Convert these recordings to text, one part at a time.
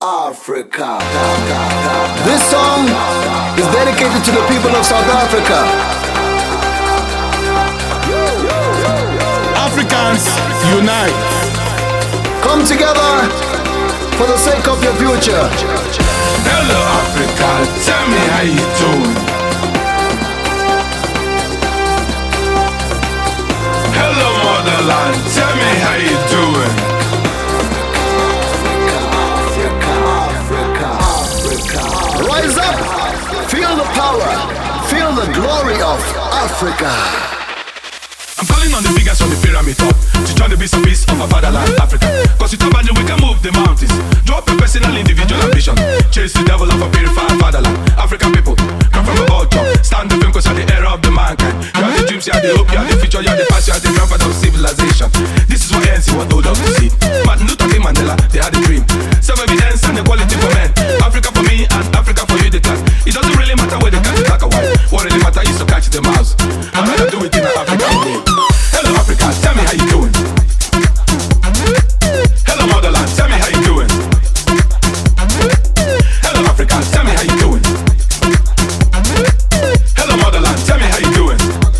Africa. This song is dedicated to the people of South Africa. Africans unite. Come together for the sake of your future. Hello Africa, tell me how you doing. Hello motherland, tell me how you doing. Rise up, feel the power, feel the glory of Africa. I'm calling on the biggest on the pyramid top to join the piece of our fatherland, Africa. Cause with our value we can move the mountains. Drop your personal individual ambition. Chase the devil of a purified fatherland. African people, come from a culture. Stand the film cause you're the era of the mankind. You are the dreams, you are the hope, you are the future, you are the past, you are the grandfather of civilization. This is what ANC want told us to see. Martin Luther King Mandela, they had a dream. Some evidence and equality for men. Africa for me and Africa for you, the class. It doesn't really matter where they catch the black or white. What really matters is to catch the mouse. I'd rather do it in an African way. Hello Africa, tell me how you doing. Hello motherland, tell me how you doing. Hello Africa, tell me how you doing. Hello motherland, tell me how you doing.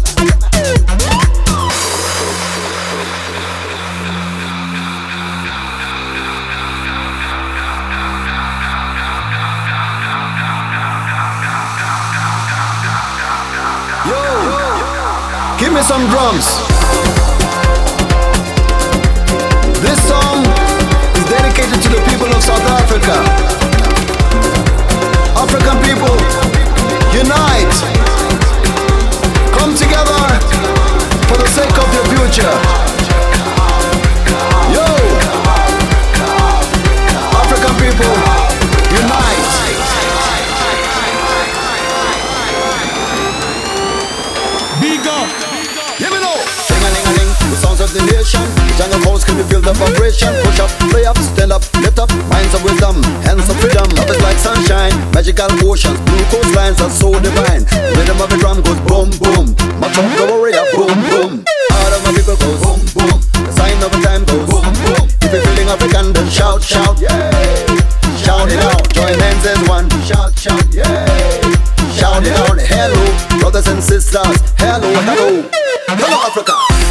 Yo, give me some drums. This song is dedicated to the people of South Africa. African people, unite. Come together for the sake of your future. Yo, African people, unite. Big up. Give me now. Ding-a-ling-a-ling, the sounds of the nation. Jungle house, can you feel the vibration? Push up, play up, stand up, lift up. Minds of wisdom, hands of freedom. Love is like sunshine, magical oceans. Blue coastlines are so divine. Rhythm of the drum goes boom, boom. Much of the warrior, boom, boom. Heart of my people goes boom, boom. The sign of the time goes boom, boom. If you're feeling African, then shout, shout, yeah. Shout it out, join hands as one. Shout, shout, yeah. Shout it out, hello, brothers and sisters. Hello, hello. Hello Africa.